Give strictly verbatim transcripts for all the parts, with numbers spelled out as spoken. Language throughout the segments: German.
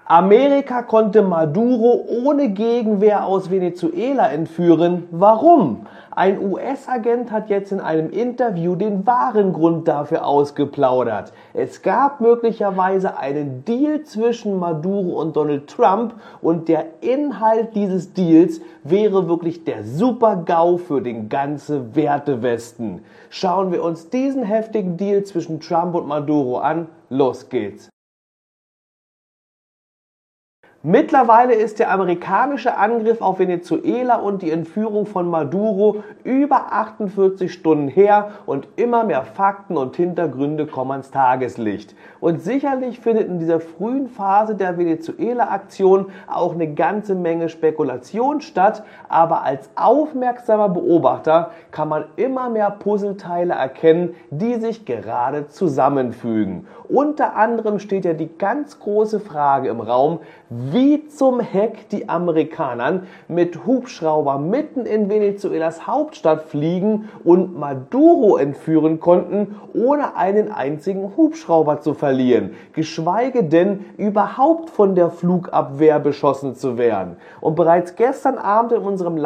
Amerika konnte Maduro ohne Gegenwehr aus Venezuela entführen. Warum? Ein U S-Agent hat jetzt in einem Interview den wahren Grund dafür ausgeplaudert. Es gab möglicherweise einen Deal zwischen Maduro und Donald Trump und der Inhalt dieses Deals wäre wirklich der Super-GAU für den ganzen Wertewesten. Schauen wir uns diesen heftigen Deal zwischen Trump und Maduro an. Los geht's! Mittlerweile ist der amerikanische Angriff auf Venezuela und die Entführung von Maduro über achtundvierzig Stunden her und immer mehr Fakten und Hintergründe kommen ans Tageslicht. Und sicherlich findet in dieser frühen Phase der Venezuela-Aktion auch eine ganze Menge Spekulation statt, aber als aufmerksamer Beobachter kann man immer mehr Puzzleteile erkennen, die sich gerade zusammenfügen. Unter anderem steht ja die ganz große Frage im Raum, wie zum Heck die Amerikaner mit Hubschrauber mitten in Venezuelas Hauptstadt fliegen und Maduro entführen konnten, ohne einen einzigen Hubschrauber zu verlieren, geschweige denn überhaupt von der Flugabwehr beschossen zu werden. Und bereits gestern Abend in unserem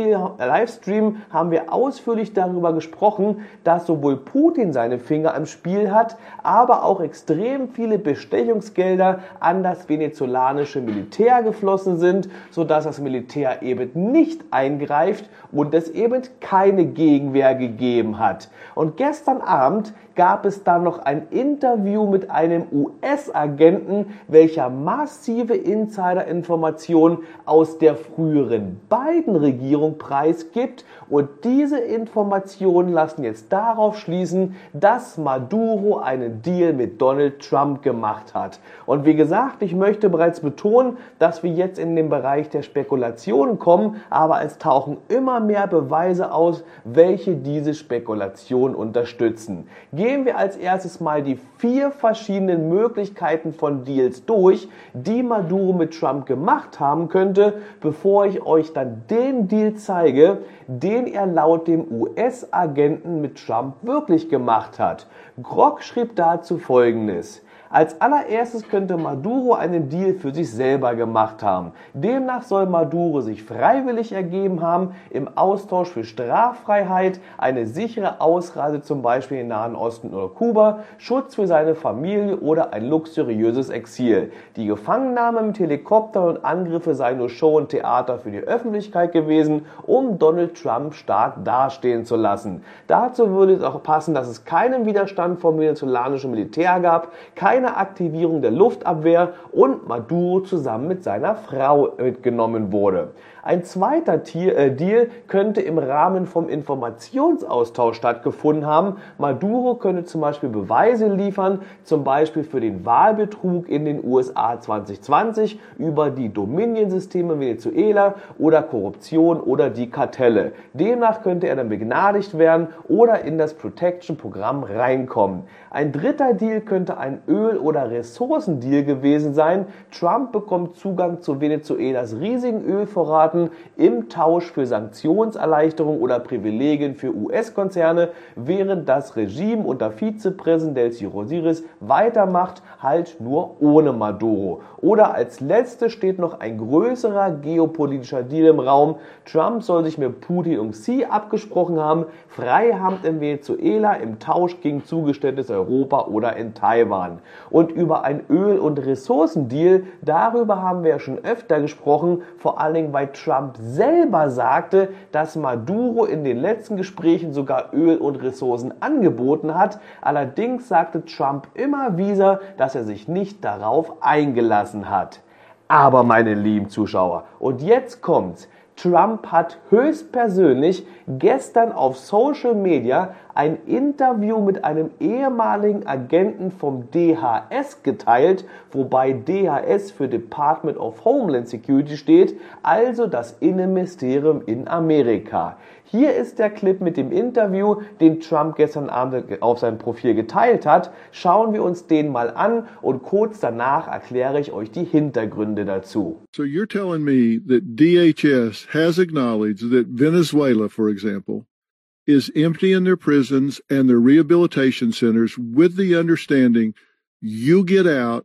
Livestream haben wir ausführlich darüber gesprochen, dass sowohl Putin seine Finger im Spiel hat, aber auch extrem viele Bestechungsgelder an das venezolanische Militär geflossen sind, sodass das Militär eben nicht eingreift und es eben keine Gegenwehr gegeben hat. Und gestern Abend gab es dann noch ein Interview mit einem U S-Agenten, welcher massive Insider-Informationen aus der früheren Biden-Regierung preisgibt. Und diese Informationen lassen jetzt darauf schließen, dass Maduro einen Deal mit Donald Trump gemacht hat. Und wie gesagt, ich möchte bereits betonen, dass wir jetzt in den Bereich der Spekulationen kommen, aber es tauchen immer mehr Beweise aus, welche diese Spekulationen unterstützen. Gehen wir als erstes mal die vier verschiedenen Möglichkeiten von Deals durch, die Maduro mit Trump gemacht haben könnte, bevor ich euch dann den Deal zeige, den er laut dem U S-Agenten mit Trump wirklich gemacht hat. Grok schrieb dazu Folgendes: Als allererstes könnte Maduro einen Deal für sich selber gemacht haben. Demnach soll Maduro sich freiwillig ergeben haben, im Austausch für Straffreiheit, eine sichere Ausreise zum Beispiel in den Nahen Osten oder Kuba, Schutz für seine Familie oder ein luxuriöses Exil. Die Gefangennahme mit Helikoptern und Angriffe sei nur Show und Theater für die Öffentlichkeit gewesen, um Donald Trump stark dastehen zu lassen. Dazu würde es auch passen, dass es keinen Widerstand vom venezolanischen Militär gab, keine Aktivierung der Luftabwehr und Maduro zusammen mit seiner Frau mitgenommen wurde. Ein zweiter Deal könnte im Rahmen vom Informationsaustausch stattgefunden haben. Maduro könnte zum Beispiel Beweise liefern, zum Beispiel für den Wahlbetrug in den U S A zwanzig zwanzig über die Dominion-Systeme Venezuela oder Korruption oder die Kartelle. Demnach könnte er dann begnadigt werden oder in das Protection-Programm reinkommen. Ein dritter Deal könnte ein Öl- oder Ressourcendeal gewesen sein. Trump bekommt Zugang zu Venezuelas riesigen Ölvorraten im Tausch für Sanktionserleichterung oder Privilegien für U S-Konzerne, während das Regime unter Vizepräsident Delcy Rodríguez weitermacht, halt nur ohne Maduro. Oder als letztes steht noch ein größerer geopolitischer Deal im Raum. Trump soll sich mit Putin und Xi abgesprochen haben, Freihand in Venezuela im Tausch gegen Zugeständnis Europa oder in Taiwan. Und über ein Öl- und Ressourcendeal, darüber haben wir ja schon öfter gesprochen, vor allen Dingen, weil Trump selber sagte, dass Maduro in den letzten Gesprächen sogar Öl und Ressourcen angeboten hat. Allerdings sagte Trump immer wieder, dass er sich nicht darauf eingelassen hat. Aber meine lieben Zuschauer, und jetzt kommt's. Trump hat höchstpersönlich gestern auf Social Media ein Interview mit einem ehemaligen Agenten vom D H S geteilt, wobei D H S für Department of Homeland Security steht, also das Innenministerium in Amerika. Hier ist der Clip mit dem Interview, den Trump gestern Abend auf seinem Profil geteilt hat. Schauen wir uns den mal an und kurz danach erkläre ich euch die Hintergründe dazu. So you're telling me that D H S has acknowledged that Venezuela, for example, is emptying their prisons and their rehabilitation centers with the understanding you get out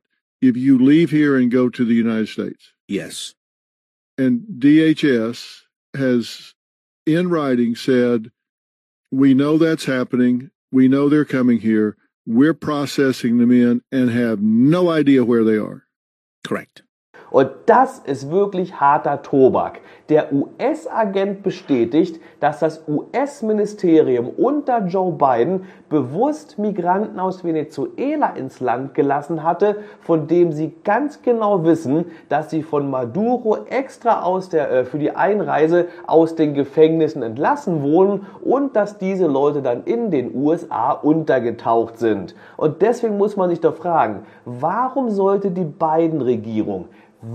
if you leave here and go to the United States. Yes. And D H S has, in writing, said, we know that's happening. We know they're coming here. We're processing them in and have no idea where they are. Correct. Und das ist wirklich harter Tobak. Der U S-Agent bestätigt, dass das U S-Ministerium unter Joe Biden bewusst Migranten aus Venezuela ins Land gelassen hatte, von dem sie ganz genau wissen, dass sie von Maduro extra aus der, äh, für die Einreise aus den Gefängnissen entlassen wurden und dass diese Leute dann in den U S A untergetaucht sind. Und deswegen muss man sich doch fragen, warum sollte die Biden-Regierung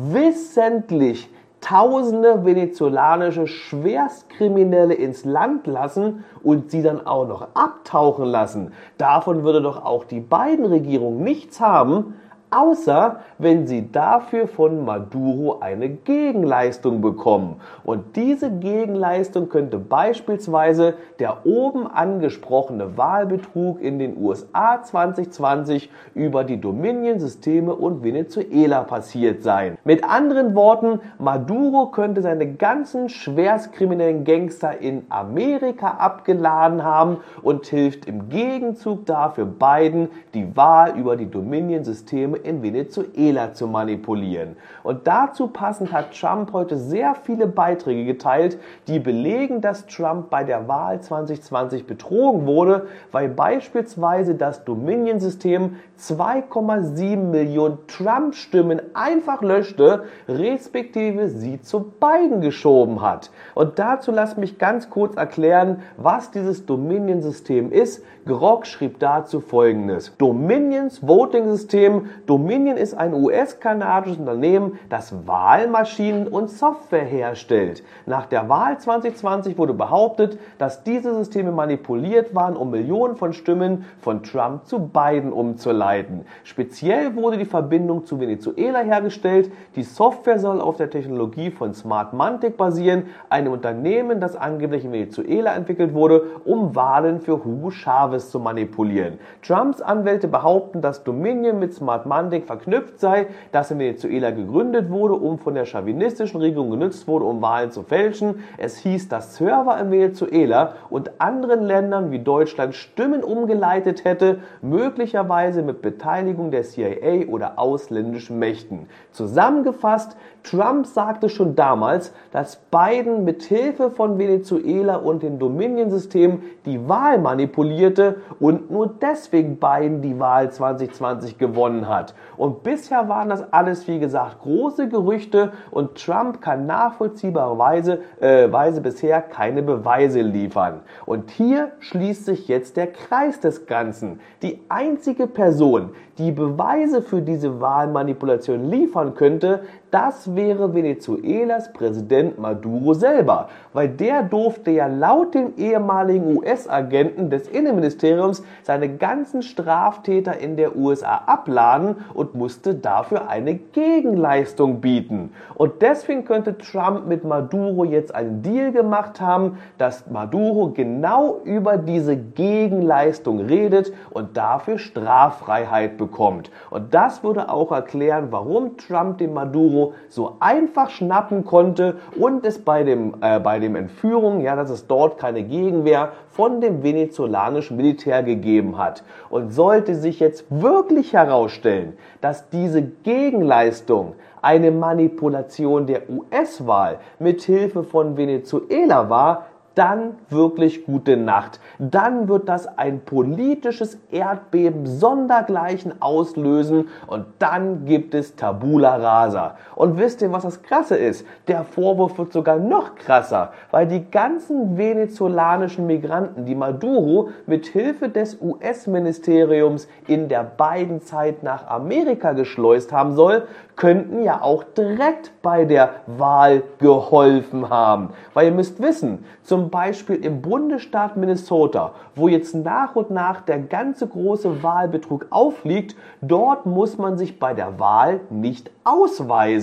wissentlich tausende venezolanische Schwerstkriminelle ins Land lassen und sie dann auch noch abtauchen lassen? Davon würde doch auch die Biden-Regierung nichts haben, außer wenn sie dafür von Maduro eine Gegenleistung bekommen. Und diese Gegenleistung könnte beispielsweise der oben angesprochene Wahlbetrug in den U S A zwanzig zwanzig über die Dominion-Systeme und Venezuela passiert sein. Mit anderen Worten, Maduro könnte seine ganzen schwerstkriminellen Gangster in Amerika abgeladen haben und hilft im Gegenzug dafür Biden, die Wahl über die Dominion-Systeme in Venezuela zu manipulieren. Und dazu passend hat Trump heute sehr viele Beiträge geteilt, die belegen, dass Trump bei der Wahl zwanzig zwanzig betrogen wurde, weil beispielsweise das Dominion-System zwei Komma sieben Millionen Trump-Stimmen einfach löschte, respektive sie zu Biden geschoben hat. Und dazu lasst mich ganz kurz erklären, was dieses Dominion-System ist. Grog schrieb dazu Folgendes: Dominions Voting-System. Dominion ist ein U S-kanadisches Unternehmen, das Wahlmaschinen und Software herstellt. Nach der Wahl zwanzig zwanzig wurde behauptet, dass diese Systeme manipuliert waren, um Millionen von Stimmen von Trump zu Biden umzuleiten. Speziell wurde die Verbindung zu Venezuela hergestellt. Die Software soll auf der Technologie von Smartmatic basieren, einem Unternehmen, das angeblich in Venezuela entwickelt wurde, um Wahlen für Hugo Chavez zu manipulieren. Trumps Anwälte behaupten, dass Dominion mit Smartmatic verknüpft sei, das in Venezuela gegründet wurde, um von der chauvinistischen Regierung genutzt wurde, um Wahlen zu fälschen. Es hieß, dass Server in Venezuela und anderen Ländern wie Deutschland Stimmen umgeleitet hätte, möglicherweise mit Beteiligung der C I A oder ausländischen Mächten. Zusammengefasst, Trump sagte schon damals, dass Biden mit Hilfe von Venezuela und dem Dominion-System die Wahl manipulierte und nur deswegen Biden die Wahl zwanzig zwanzig gewonnen hat. Und bisher waren das alles, wie gesagt, große Gerüchte und Trump kann nachvollziehbarerweise äh, Weise bisher keine Beweise liefern. Und hier schließt sich jetzt der Kreis des Ganzen. Die einzige Person, die Beweise für diese Wahlmanipulation liefern könnte, das wäre Venezuelas Präsident Maduro selber, weil der durfte ja laut dem ehemaligen U S-Agenten des Innenministeriums seine ganzen Straftäter in der U S A abladen und musste dafür eine Gegenleistung bieten. Und deswegen könnte Trump mit Maduro jetzt einen Deal gemacht haben, dass Maduro genau über diese Gegenleistung redet und dafür Straffreiheit bekommt. Und das würde auch erklären, warum Trump den Maduro so einfach schnappen konnte und es bei dem, äh, bei dem Entführung, ja, dass es dort keine Gegenwehr von dem venezolanischen Militär gegeben hat. Und sollte sich jetzt wirklich herausstellen, dass diese Gegenleistung eine Manipulation der U S-Wahl mit Hilfe von Venezuela war, dann wirklich gute Nacht. Dann wird das ein politisches Erdbeben sondergleichen auslösen und dann gibt es Tabula Rasa. Und wisst ihr, was das Krasse ist? Der Vorwurf wird sogar noch krasser, weil die ganzen venezolanischen Migranten, die Maduro mit Hilfe des U S-Ministeriums in der Biden-Zeit nach Amerika geschleust haben soll, könnten ja auch direkt bei der Wahl geholfen haben. Weil ihr müsst wissen, zum Beispiel im Bundesstaat Minnesota, wo jetzt nach und nach der ganze große Wahlbetrug aufliegt, dort muss man sich bei der Wahl nicht ausweisen.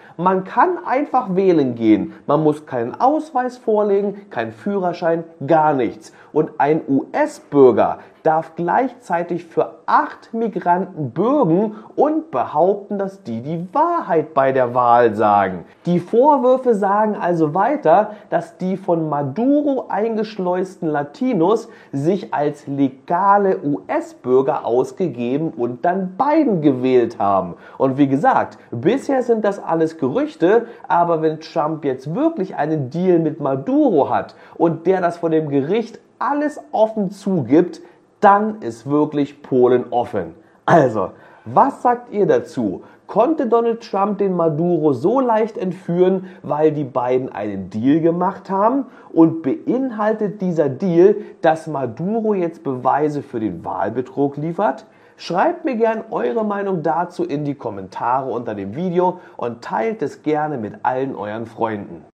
Man kann einfach wählen gehen. Man muss keinen Ausweis vorlegen, keinen Führerschein, gar nichts. Und ein U S-Bürger darf gleichzeitig für acht Migranten bürgen und behaupten, dass die die Wahrheit bei der Wahl sagen. Die Vorwürfe sagen also weiter, dass die von Maduro eingeschleusten Latinos sich als legale U S-Bürger ausgegeben und dann Biden gewählt haben. Und wie gesagt, bisher sind das alles Gerüchte, aber wenn Trump jetzt wirklich einen Deal mit Maduro hat und der das vor dem Gericht alles offen zugibt, dann ist wirklich Polen offen. Also, was sagt ihr dazu? Konnte Donald Trump den Maduro so leicht entführen, weil die beiden einen Deal gemacht haben? Und beinhaltet dieser Deal, dass Maduro jetzt Beweise für den Wahlbetrug liefert? Schreibt mir gern eure Meinung dazu in die Kommentare unter dem Video und teilt es gerne mit allen euren Freunden.